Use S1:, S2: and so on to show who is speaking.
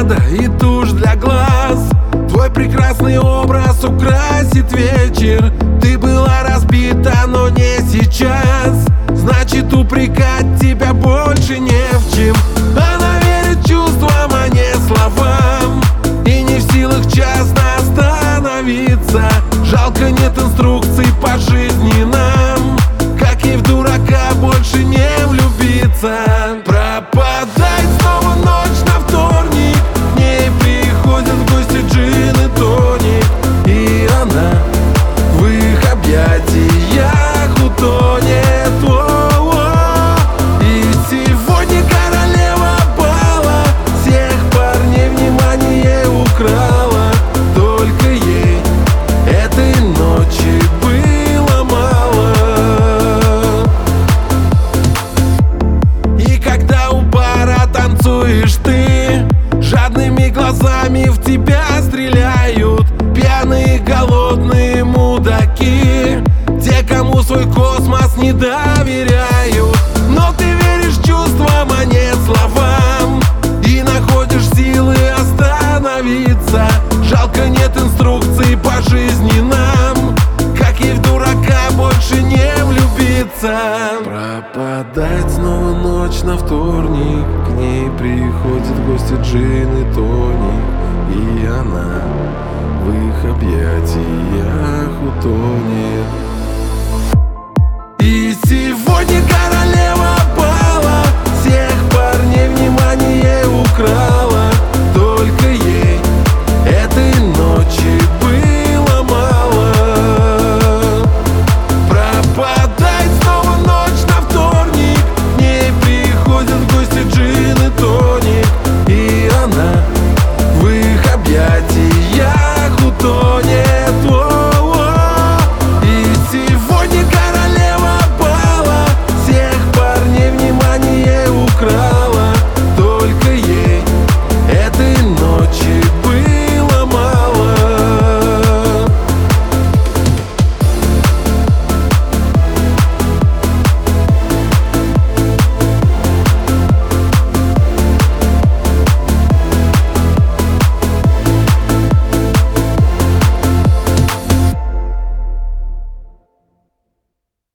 S1: помада и тушь для глаз. Твой прекрасный образ украсит вечер. Ты была разбита, но не сейчас. Значит, упрекать тебя больше не в чем. Она верит чувствам, а не словам, и не в силах честно остановиться. Жалко, нет инструкций по жизни нам, как и в дурака больше не влюбиться. Пропадает снова ночь на вторник, к ней приходят в гости джин и тоник, и она в их объятиях утонет. И сегодня королева бала всех парней внимание украла. Только ей этой ночи было мало. И когда у бара танцуешь ты, жадными глазами в тебя стреляют пьяные голодные мудаки, те, кому свой космос не доверяют. Но ты веришь чувствам, а не словам, и находишь силы остановиться. Жалко, нет инструкций по жизни нам, как и в дурака больше не влюбиться. Пропадает снова ночь на вторник, к ней приходят в гости джин и тоник, и она в их объятиях утонет.